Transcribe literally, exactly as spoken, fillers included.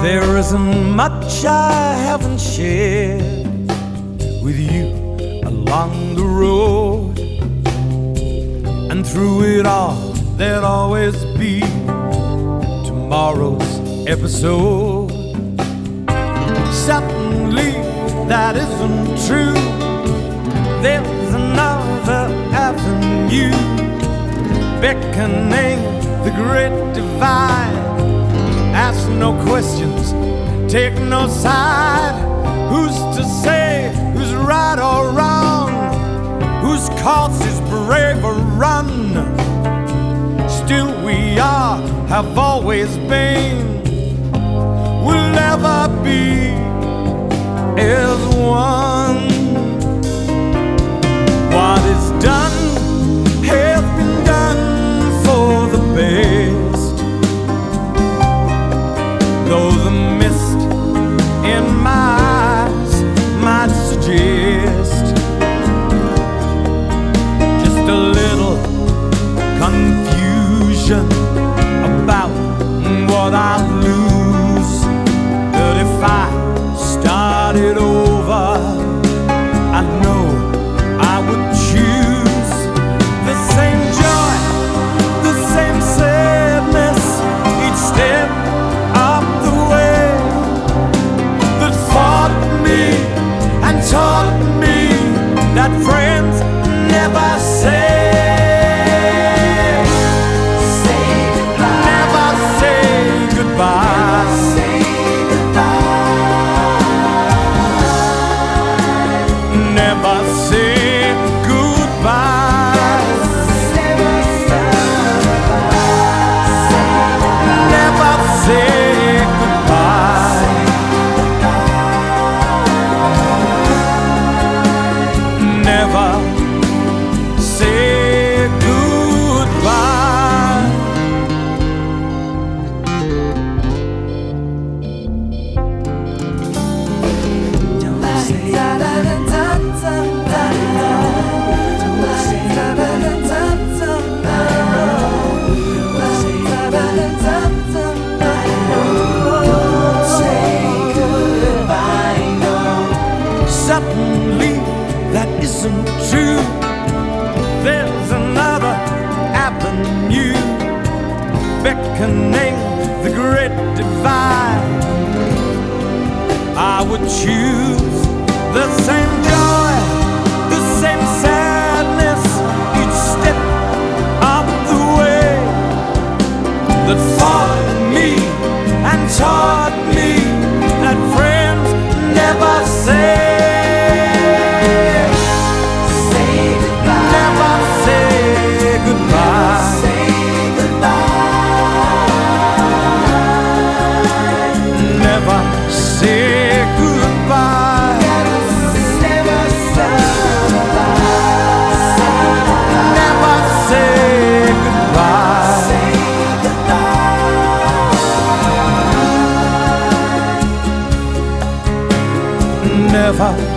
There isn't much I haven't shared with you along the road, and through it all there'll always be tomorrow's episode. Suddenly that isn't true. There's another avenue beckoning the great divide. Ask no questions, take no side. Who's to say who's right or wrong? Whose cause is brave or run? Still we are, have always been, will never be as one. What is done has been done for the best. Though the mist in my eyes might suggest just a little confusion about what I'll lose. But if I started over, I know I would choose the same joy, the same sadness each step of the way that fought me and taught me that friends never say. Suddenly that isn't true. There's another avenue beckoning the great divide. I would choose the same joy, the same sadness each step of the way that fought me and taught me that friends never say. Never